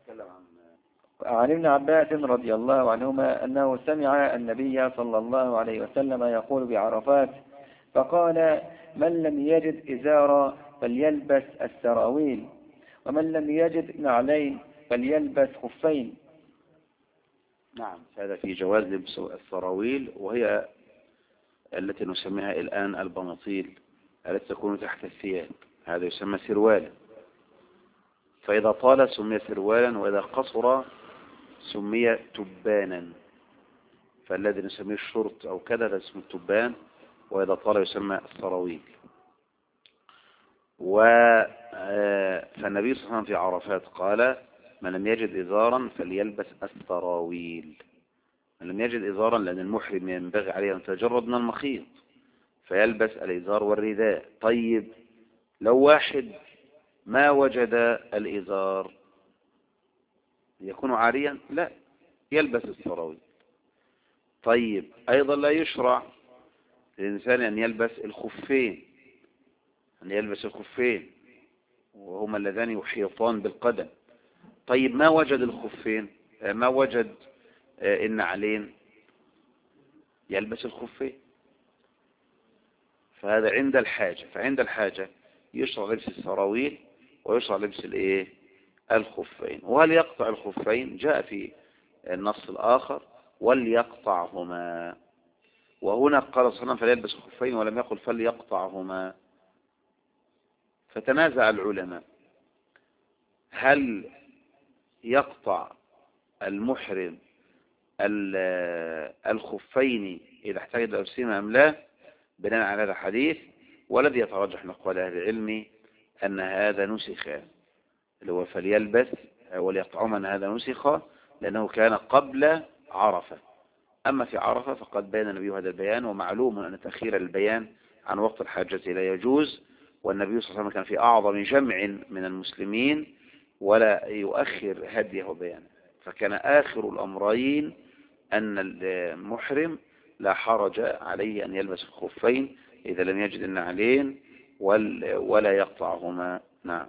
عن ابن عباس رضي الله عنهما أنه سمع النبي صلى الله عليه وسلم يقول بعرفات فقال من لم يجد إزارا فليلبس السراويل، ومن لم يجد نعلين فليلبس خفين. نعم، هذا في جواز لبس السراويل، وهي التي نسميها الآن البناطيل التي تكون تحت الثياب، هذا يسمى سروالا. فإذا طال سمي سروالا، وإذا قصر سمي تبانا. فالذي نسميه الشرط أو كذا اسمه التبان، وإذا طال يسمى السراويل. فالنبي صلى الله عليه وسلم في عرفات قال: من لم يجد إزارا فليلبس السراويل. من لم يجد إزارا، لأن المحرم ينبغي عليه أن يتجرد من المخيط، فيلبس الإزار والرداء. طيب لو واحد ما وجد الإزار يكون عاريا؟ لا، يلبس السراويل. طيب أيضا لا يشرع للإنسان أن يلبس الخفين، أن يلبس الخفين وهما اللذان يحيطان بالقدم. طيب ما وجد الخفين، ما وجد النعلين، يلبس الخفين. فهذا عند الحاجة. فعند الحاجة يشرع لبس السراويل ويشرع لبس الايه الخفين. وهل يقطع الخفين؟ جاء في النص الآخر: وليقطعهما. وهنا قال صلى الله عليه وسلم فليلبس الخفين، ولم يقل فليقطعهما. فتنازع العلماء: هل يقطع المحرم الخفين إذا احتاج إلى لبسهما أم لا، بناء على هذا الحديث؟ والذي يترجح من أقوال أهل العلم أن هذا نسخ، اللي هو فليلبس وليقطعهما، أن هذا نسخ لأنه كان قبل عرفة. أما في عرفة فقد بين النبي هذا البيان، ومعلوم أن تأخير البيان عن وقت الحاجة لا يجوز، والنبي صلى الله عليه وسلم كان في أعظم جمع من المسلمين ولا يؤخر هديه وبيانه. فكان آخر الأمرين أن المحرم لا حرج عليه أن يلبس الخفين إذا لم يجد النعلين ولا يقطعهما. نعم.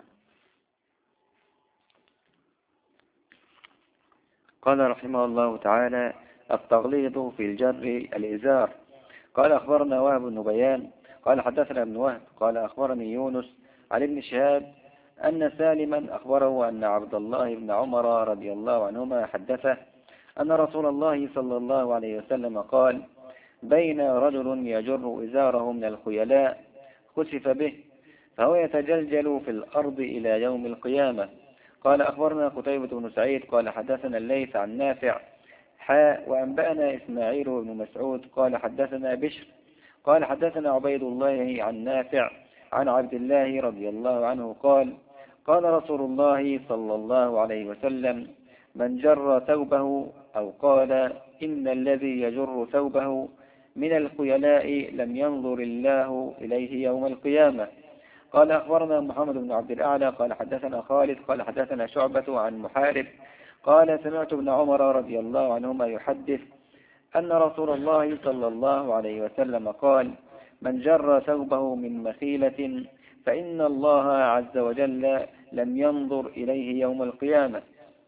قال رحمه الله تعالى: التغليظ في الجر الإزار. قال أخبرنا وهب بن بيان قال حدثنا ابن وهب قال أخبرني يونس عن ابن شهاب أن سالما أخبره أن عبد الله بن عمر رضي الله عنهما حدثه أن رسول الله صلى الله عليه وسلم قال: بين رجل يجر إزاره من الخيلاء خسف به فهو يتجلجل في الأرض إلى يوم القيامة. قال أخبرنا قتيبة بن سعيد قال حدثنا الليث عن نافع حاء وأنبأنا إسماعيل بن مسعود قال حدثنا بشر قال حدثنا عبيد الله عن نافع عن عبد الله رضي الله عنه قال: قال رسول الله صلى الله عليه وسلم: من جر ثوبه، أو قال: إن الذي يجر ثوبه من الخيلاء لم ينظر الله إليه يوم القيامة. قال أخبرنا محمد بن عبد الأعلى قال حدثنا خالد قال حدثنا شعبة عن محارب قال: سمعت ابن عمر رضي الله عنهما يحدث أن رسول الله صلى الله عليه وسلم قال: من جر ثوبه من مخيلة فإن الله عز وجل لم ينظر إليه يوم القيامة.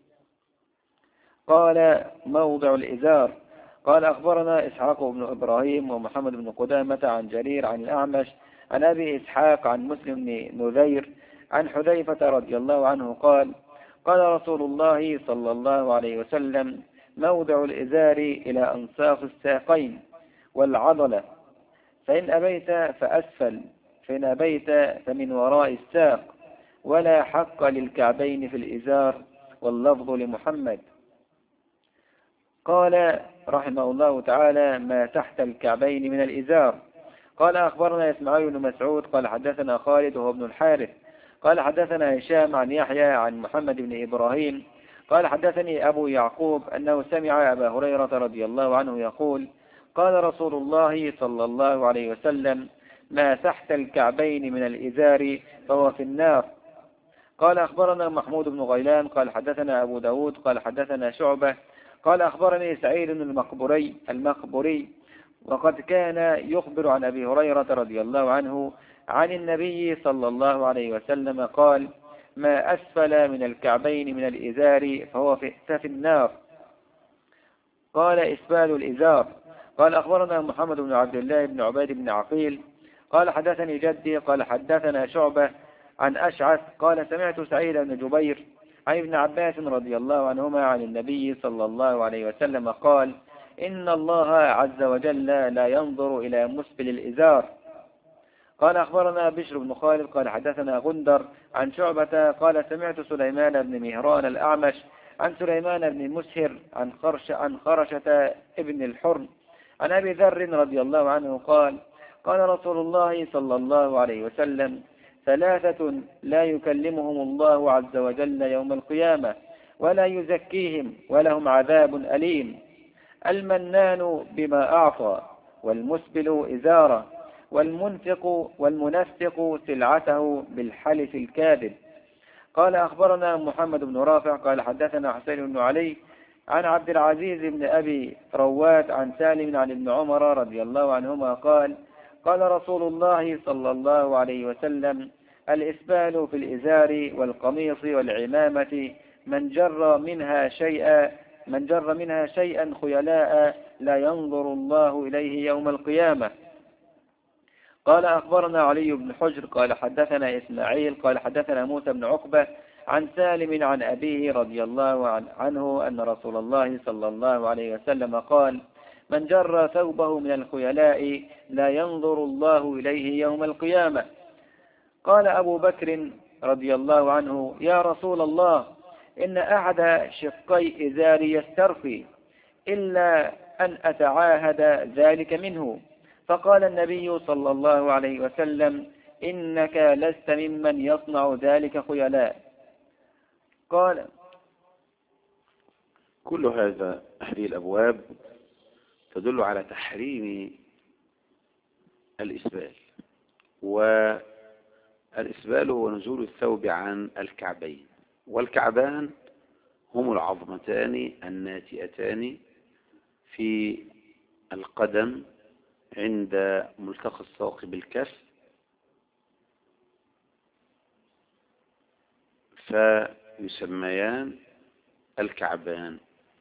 قال: موضع الإزار. قال أخبرنا إسحاق بن إبراهيم ومحمد بن قدامة عن جرير عن الأعمش عن أبي إسحاق عن مسلم بن نذير عن حذيفة رضي الله عنه قال: قال رسول الله صلى الله عليه وسلم: موضع الإزار إلى أنصاف الساقين والعضلة، فإن أبيت فأسفل، فإن أبيت فمن وراء الساق، ولا حق للكعبين في الإزار، واللفظ لمحمد. قال رحمه الله تعالى: ما تحت الكعبين من الإزار. قال أخبرنا إسماعيل بن مسعود قال حدثنا خالد وهو ابن الحارث قال حدثنا هشام عن يحيى عن محمد بن إبراهيم قال حدثني أبو يعقوب أنه سمع أبا هريرة رضي الله عنه يقول: قال رسول الله صلى الله عليه وسلم: ما تحت الكعبين من الإزار فهو في النار. قال أخبرنا محمود بن غيلان قال حدثنا أبو داود قال حدثنا شعبة قال أخبرني سعيد المقبري المقبري وقد كان يخبر عن أبي هريرة رضي الله عنه عن النبي صلى الله عليه وسلم قال: ما أسفل من الكعبين من الإزار فهو في النار. قال: إسبال الإزار. قال أخبرنا محمد بن عبد الله بن عبيد بن عقيل قال حدثني جدي قال حدثنا شعبة عن أشعث قال: سمعت سعيد بن جبير عن ابن عباس رضي الله عنهما عن النبي صلى الله عليه وسلم قال: إن الله عز وجل لا ينظر إلى مسبل الإزار. قال أخبرنا بشر بن خالد قال حدثنا غندر عن شعبة قال سمعت سليمان بن مهران الأعمش عن سليمان بن مسهر عن خرش عن خرشة ابن الحرم عن أبي ذر رضي الله عنه قال قال رسول الله صلى الله عليه وسلم ثلاثة لا يكلمهم الله عز وجل يوم القيامة ولا يزكيهم ولهم عذاب أليم: المنان بما أعطى، والمسبل إزاره، والمنفق والمنفق سلعته بالحلف الكاذب. قال أخبرنا محمد بن رافع قال حدثنا حسين بن علي عن عبد العزيز بن أبي رواد عن سالم عن ابن عمر رضي الله عنهما قال قال رسول الله صلى الله عليه وسلم: الإسبال في الإزار والقميص والعمامة من جر منها شيئا من جر منها شيئا خيلاء لا ينظر الله إليه يوم القيامة. قال أخبرنا علي بن حجر قال حدثنا إسماعيل قال حدثنا موسى بن عقبة عن سالم عن أبيه رضي الله عنه أن رسول الله صلى الله عليه وسلم قال: من جر ثوبه من الخيلاء لا ينظر الله إليه يوم القيامة. قال أبو بكر رضي الله عنه: يا رسول الله، إن أحد شقي إزاري يسترخي إلا أن أتعاهد ذلك منه. فقال النبي صلى الله عليه وسلم: إنك لست ممن يصنع ذلك خيلاء. قال: كل هذا هذه الأبواب تدل على تحريم الإسبال، والإسبال هو نزول الثوب عن الكعبين، والكعبان هم العظمتان الناتئتان في القدم عند ملتقى الساق بالكف، فيسميان الكعبان،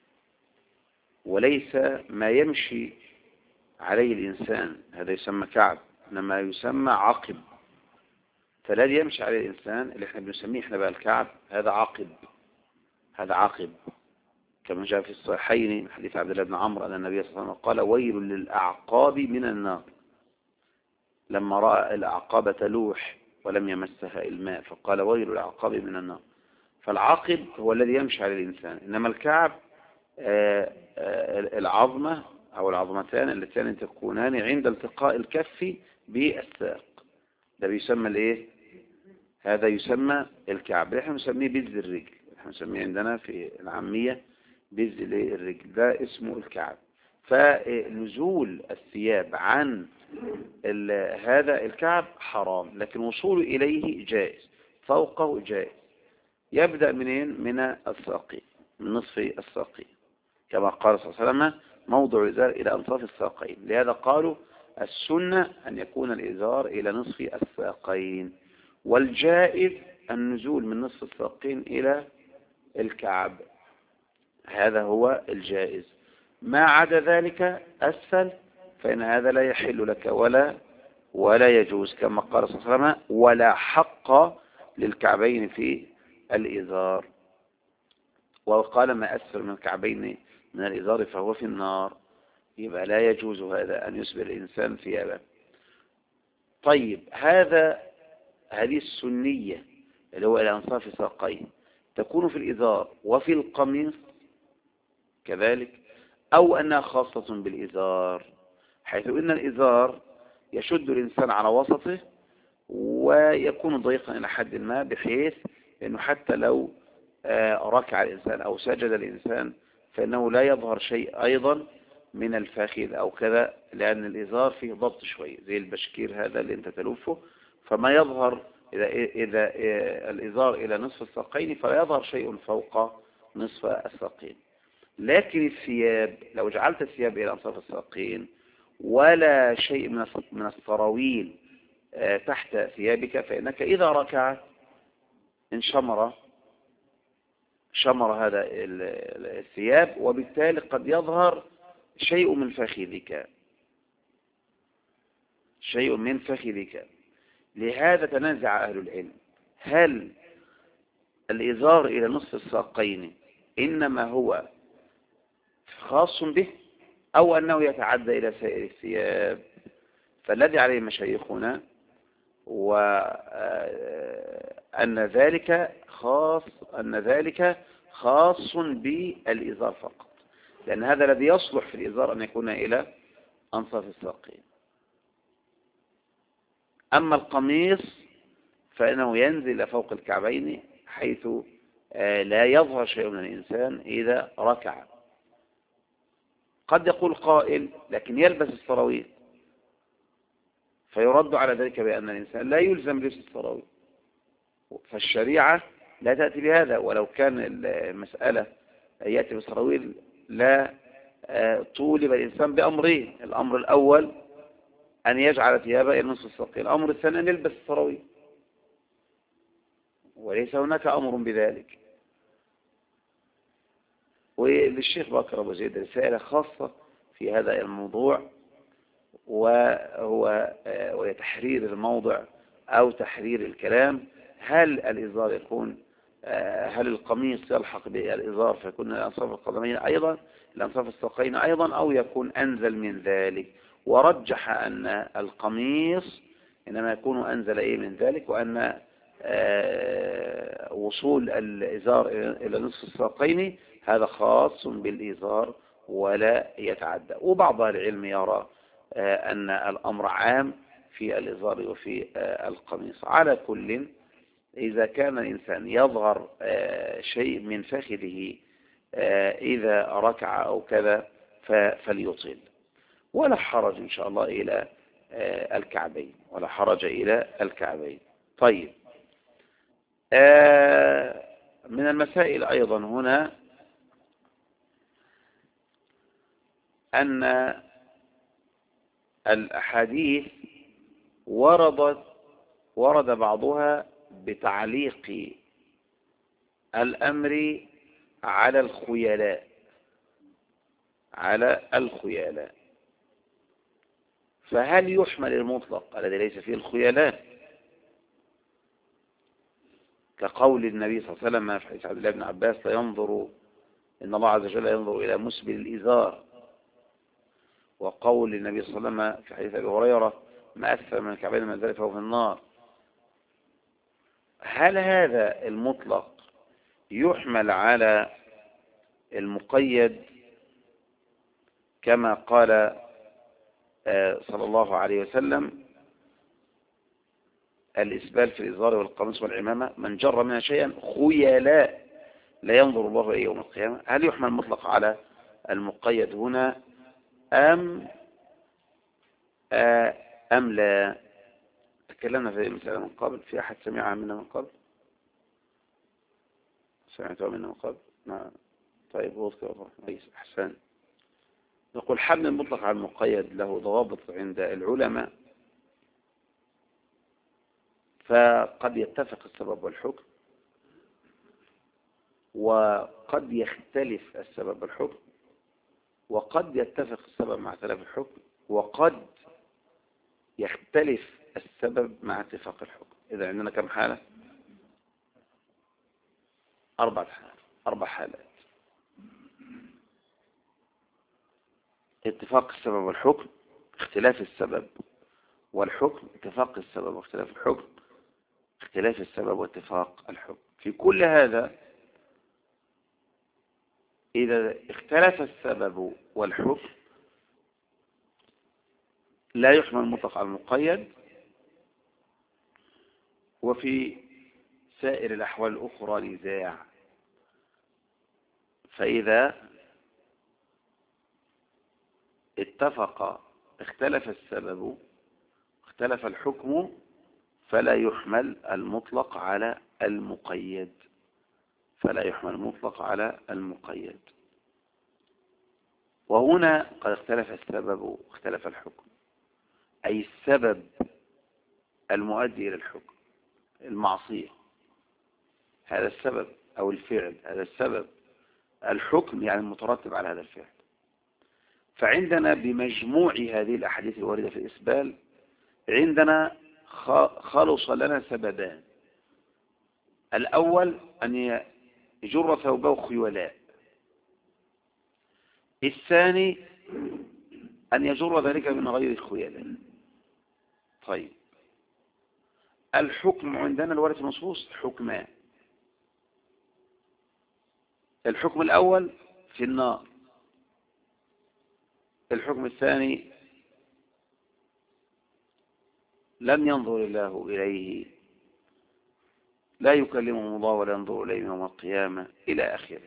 وليس ما يمشي عليه الإنسان هذا يسمى كعب، إنما يسمى عقب. فالذي يمشي عليه الإنسان اللي احنا بنسميه احنا بقى الكعب هذا عقب، هذا عقب، كما جاء في الصحيحين من حديث عبد الله بن عمرو أن النبي صلى الله عليه وسلم قال: ويل للأعقاب من النار، لما رأى الأعقاب تلوح ولم يمسها الماء فقال: ويل للأعقاب من النار. فالعقب هو الذي يمشي على الإنسان، إنما الكعب العظمة أو العظمتان اللتان تكونان عند التقاء الكف بالساق، ده بيسمى الايه؟ هذا يسمى الكعب. احنا نسميه بز الرجل، احنا نسميه عندنا في العامية بز الرجل، ده اسمه الكعب. فنزول الثياب عن هذا الكعب حرام، لكن وصوله إليه جائز، فوقه جائز. يبدأ منين؟ من الساقين، من نصف الساقين، كما قال صلى الله عليه وسلم: موضع الإزار إلى أنصاف الساقين. لهذا قالوا السنة أن يكون الإزار إلى نصف الساقين، والجائز النزول من نصف الساقين إلى الكعب، هذا هو الجائز. ما عدا ذلك أسفل فإن هذا لا يحل لك ولا ولا يجوز، كما قال صلى الله عليه وسلم: ولا حق للكعبين في الإزار. وقال: ما أسفل من الكعبين من الإزار فهو في النار. يبقى لا يجوز هذا أن يسبل الإنسان ثيابه. طيب، هذا هذه السنية اللي هو إلى أنصاف ساقين تكون في الإزار وفي القميص كذلك، أو أنها خاصة بالإزار، حيث إن الإزار يشد الإنسان على وسطه ويكون ضيقا إلى حد ما، بحيث أنه حتى لو ركع الإنسان أو سجد الإنسان فإنه لا يظهر شيء أيضا من الفخذ أو كذا، لأن الإزار فيه ضبط شوي زي البشكير هذا اللي أنت تلوفه، فما يظهر إذا, إذا الإزار إلى نصف الساقين فلا يظهر شيء فوق نصف الساقين. لكن الثياب لو جعلت الثياب إلى أنصاف الساقين ولا شيء من السراويل تحت ثيابك، فإنك إذا ركعت انشمر شمر هذا الثياب، وبالتالي قد يظهر شيء من فخذك شيء من فخذك لهذا تنازع أهل العلم: هل الإزار إلى نصف الساقين إنما هو خاص به أو أنه يتعدى إلى سائر الثياب؟ فالذي عليه مشايخنا وأن ذلك خاص أن ذلك خاص بالإزار فقط، لأن هذا الذي يصلح في الإزار أن يكون إلى أنصاف الساقين. أما القميص فإنه ينزل فوق الكعبين حيث لا يظهر شيء من الإنسان إذا ركع. قد يقول قائل لكن يلبس السراويل، فيرد على ذلك بأن الإنسان لا يلزم لبس السراويل، فالشريعة لا تأتي بهذا. ولو كان المسألة يأتي بالسراويل لا طولب الإنسان بأمرين: الأمر الأول أن يجعل ثيابه إلى نصف الساقين، الأمر الثاني أن يلبس السراويل، وليس هناك أمر بذلك. وللشيخ بكر أبو زيد رسالة خاصة في هذا الموضوع، وهو وهي تحرير الموضع أو تحرير الكلام. هل الإزار يكون هل القميص يلحق بالإزار فيكون الأنصاف القدمين أيضا الأنصاف الساقين أيضا، أو يكون أنزل من ذلك؟ ورجح أن القميص إنما يكون أنزل إيه من ذلك، وأن وصول الإزار إلى نصف الساقين هذا خاص بالإزار ولا يتعدى. وبعض العلم يرى أن الأمر عام في الإزار وفي القميص. على كل، إذا كان الإنسان يظهر شيء من فخذه إذا ركع أو كذا فليطيل، ولا حرج إن شاء الله إلى الكعبين، ولا حرج إلى الكعبين. طيب، من المسائل أيضا هنا أن الأحاديث وردت ورد بعضها بتعليق الأمر على الخيلاء على الخيلاء فهل يحمل المطلق الذي ليس فيه الخيلاء كقول النبي صلى الله عليه وسلم في حديث عبد الله بن عباس: لا ينظر إن الله عز وجل ينظر إلى مسبل الإزار، وقول النبي صلى الله عليه وسلم في حديث أبي هريرة: ما أسفل من الكعبين من ذلك فهو في النار. هل هذا المطلق يحمل على المقيد كما قال صلى الله عليه وسلم: الإسبال في الإزار والقميص والعمامة من جر منها شيئا خيلاء لا ينظر الله إليه يوم القيامة؟ هل يحمل المطلق على المقيد هنا أم أم لا؟ تكلمنا في المسألة من قبل. في أحد سمعها منا من قبل؟ سمعتها منا من قبل؟ نعم. طيب، وذكر كويس، أحسن. نقول حمل المطلق على المقيد له ضوابط عند العلماء، فقد يتفق السبب والحكم، وقد يختلف السبب والحكم، وقد يتفق السبب مع اختلاف الحكم، وقد يختلف السبب مع اتفاق الحكم. إذا عندنا كم حالة؟ أربع حالات أربع حالات: اتفاق السبب والحكم، اختلاف السبب والحكم، اتفاق السبب واختلاف الحكم، اختلاف السبب واتفاق الحكم. في كل هذا إذا اختلف السبب والحكم لا يحمل المطلق على المقيد، وفي سائر الأحوال الأخرى نزاع. فإذا اتفق اختلف السبب اختلف الحكم فلا يحمل المطلق على المقيد فلا يحمل المطلق على المقيد. وهنا قد اختلف السبب واختلف الحكم، أي السبب المؤدي إلى الحكم، المعصية هذا السبب، أو الفعل هذا السبب، الحكم يعني المترتب على هذا الفعل. فعندنا بمجموع هذه الأحاديث الواردة في الإسبال عندنا خلص لنا سببان: الأول أن يجر ثوبه خيلاء، الثاني أن يجر ذلك من غير خيلاء. طيب، الحكم عندنا الوارد في النصوص حكمان. الحكم الأول في النار، الحكم الثاني لن ينظر الله إليه، لا يكلمهم الله ولا ينظر إليهم يوم القيامة إلى آخره.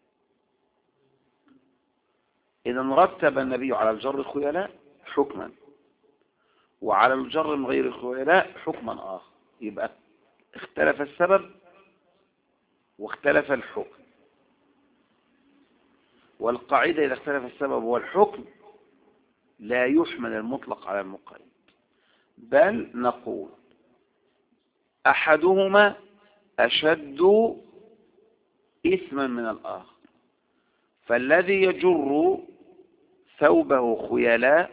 إذا رتب النبي على الجر الخيلاء حكما، وعلى الجر من غير الخيلاء حكما آخر. يبقى اختلف السبب واختلف الحكم. والقاعدة إذا اختلف السبب والحكم لا يحمل المطلق على المقيد، بل نقول أحدهما أشد إثما من الآخر، فالذي يجر ثوبه خيلاء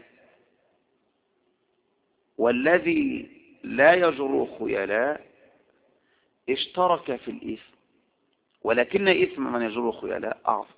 والذي لا يجر خيلاء اشترك في الإثم، ولكن إثم من يجر خيلاء أعظم،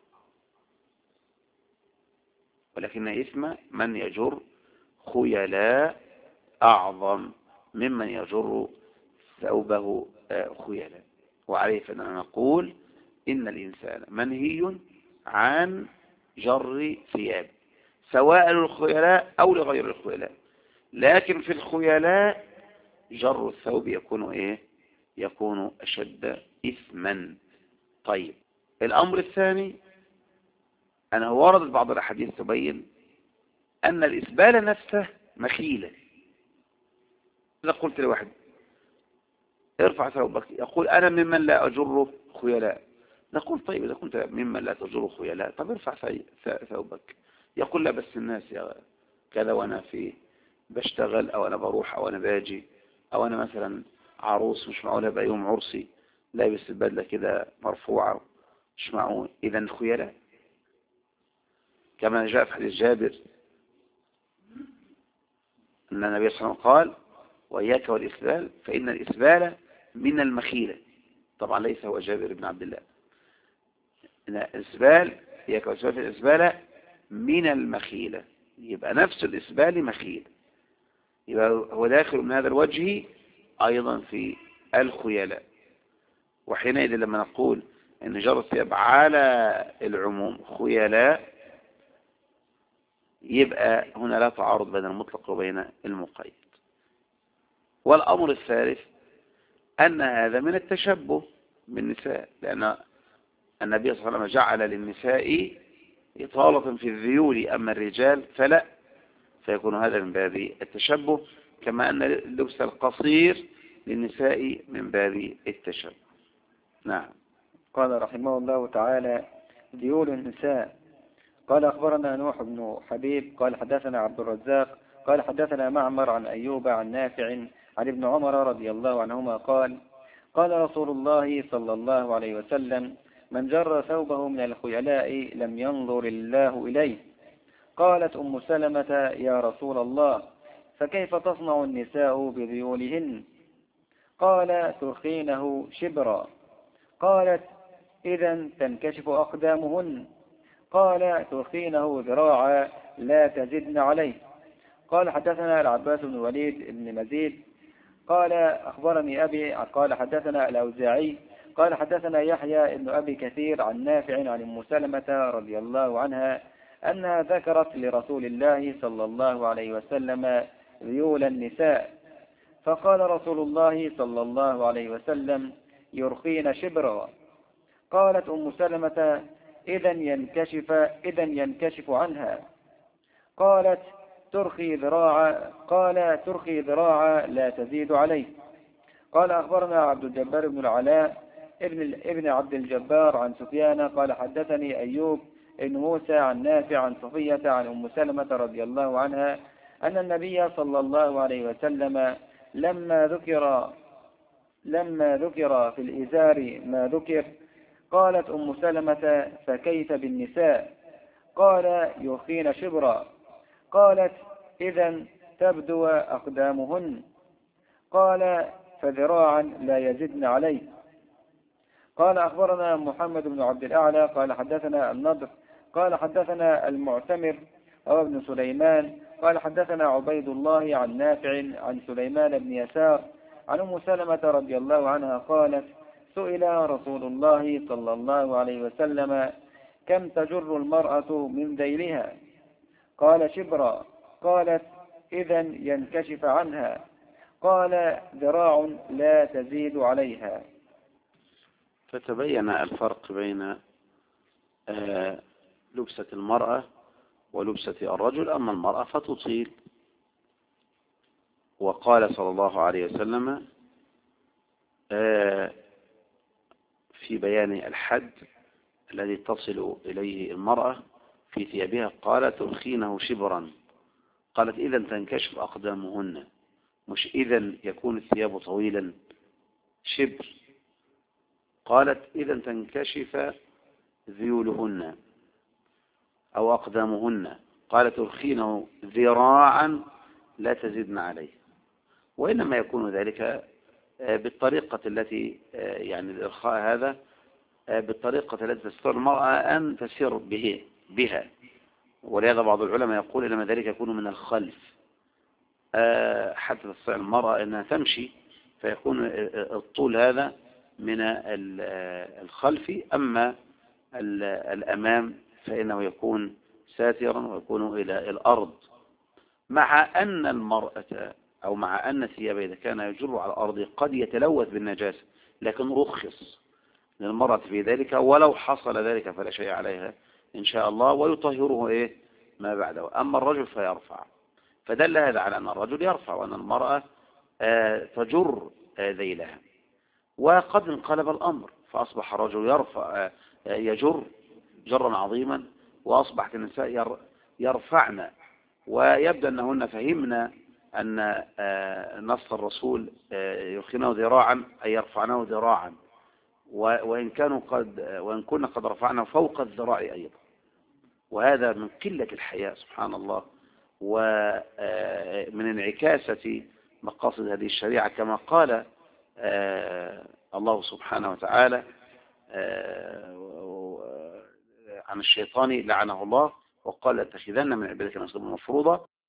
ولكن إثم من يجر خيلاء أعظم ممن يجر ثوبه خيلاء. وعليه فإننا نقول إن الإنسان منهي عن جر ثياب سواء للخيلاء أو لغير الخيلاء، لكن في الخيلاء جر الثوب يكون إيه؟ يكون أشد إثما. طيب، الأمر الثاني أنا وردت بعض الأحاديث تبين أن الإسبال نفسه مخيلة. إذا قلت لواحد ارفع ثوبك يقول أنا ممن لا أجر خيلاء، نقول طيب إذا كنت ممن لا تجر خيلاء طب ارفع ثوبك. يقول لا بس الناس كذا وأنا في بشتغل أو أنا بروح أو أنا باجي أو أنا مثلا عروس مش معقول أبقى يوم عرسي لابس البدلة كده مرفوعة مش معقول. إذا خيلاء كما جاء في حديث جابر أن النبي صلى الله عليه وسلم قال وإياك والإسبال فإن الإسبال من المخيلة. طبعا ليس هو جابر بن عبد الله. إن الإسبال إياك والإسبال في الإسبال من المخيلة، يبقى نفس الإسبال مخيل، يبقى هو داخل من هذا الوجه أيضا في الخيلاء. وحينئذ لما نقول إن جر الثياب على العموم خيلاء يبقى هنا لا تعارض بين المطلق وبين المقيد. والأمر الثالث أن هذا من التشبه بالنساء، لأن النبي صلى الله عليه وسلم جعل للنساء إطالة في الذيول أما الرجال فلا، فيكون هذا من باب التشبه، كما أن اللبس القصير للنساء من باب التشبه. نعم. قال رحمه الله تعالى ذيول النساء. قال أخبرنا نوح بن حبيب قال حدثنا عبد الرزاق قال حدثنا معمر عن أيوب عن نافع عن ابن عمر رضي الله عنهما قال قال رسول الله صلى الله عليه وسلم من جر ثوبه من الخيلاء لم ينظر الله إليه. قالت أم سلمة يا رسول الله فكيف تصنع النساء بذيولهن؟ قال ترخينه شبرا. قالت إذا تنكشف أقدامهن. قال ترخينه ذراعا لا تزدن عليه. قال حدثنا العباس بن وليد بن مزيد قال أخبرني أبي قال حدثنا الأوزاعي قال حدثنا يحيى ابن أبي كثير عن نافع عن أم سلمة رضي الله عنها أنها ذكرت لرسول الله صلى الله عليه وسلم ذيول النساء، فقال رسول الله صلى الله عليه وسلم يرخين شبرا. قالت أم سلمة إذا ينكشف إذا ينكشف عنها. قالت ترخي ذراعا قال ترخي ذراعا لا تزيد عليه. قال أخبرنا عبد الجبار بن العلاء ابن ابن عبد الجبار عن سفيان قال حدثني أيوب ابن موسى عن نافع عن صفية عن أم سلمة رضي الله عنها أن النبي صلى الله عليه وسلم لما ذكر لما ذكر في الإزار ما ذكر قالت أم سلمة فكيف بالنساء؟ قال يرخين شبرا. قالت إذا تبدو أقدامهن. قال فذراعا لا يزدن عليه. قال أخبرنا محمد بن عبد الأعلى قال حدثنا النضر قال حدثنا المعتمر هو ابن سليمان قال حدثنا عبيد الله عن نافع عن سليمان بن يسار عن أم سلمة رضي الله عنها قالت سئل رسول الله صلى الله عليه وسلم كم تجر المرأة من ذيلها؟ قال شبرا. قالت إذن ينكشف عنها. قال ذراع لا تزيد عليها. فتبين الفرق بين آه لبسة المرأة ولبسة الرجل. أما المرأة فتطيل، وقال صلى الله عليه وسلم آه في بيان الحد الذي تصل إليه المرأة في ثيابها قال ترخينه شبرا. قالت إذا تنكشف أقدامهن، مش إذا يكون الثياب طويلا شبر. قالت إذا تنكشف ذيولهن أو أقدامهن. قالت ترخينه ذراعا لا تزدن عليه. وإنما يكون ذلك بالطريقة التي يعني الإرخاء هذا بالطريقة التي تستطيع المرأة أن تسير به بها. ولهذا بعض العلماء يقول إنما ذلك يكون من الخلف حتى تستطيع المرأة أنها تمشي، فيكون الطول هذا من الخلف. أما الأمام فإنه يكون ساترا ويكون إلى الأرض، مع أن المرأة أو مع أن الثياب إذا كان يجر على الأرض قد يتلوث بالنجاسة، لكن رخص للمرأة في ذلك، ولو حصل ذلك فلا شيء عليها إن شاء الله، ويطهره إيه ما بعده. أما الرجل فيرفع. فدل هذا على أن الرجل يرفع وأن المرأة آه تجر آه ذيلها. وقد انقلب الأمر فأصبح الرجل يرفع آه يجر جرا عظيما، وأصبحت النساء يرفعن. ويبدو أنهن فهمنا أن آه نص الرسول آه يرخينه ذراعا أي يرفعنه ذراعا، وإن كانوا قد وإن كنا قد رفعنا فوق الذراع أيضا. وهذا من قلة الحياء سبحان الله، ومن انعكاسة مقاصد هذه الشريعة، كما قال الله سبحانه وتعالى عن الشيطان لعنه الله وقال لأتخذن من عبادك نصيبا مفروضا.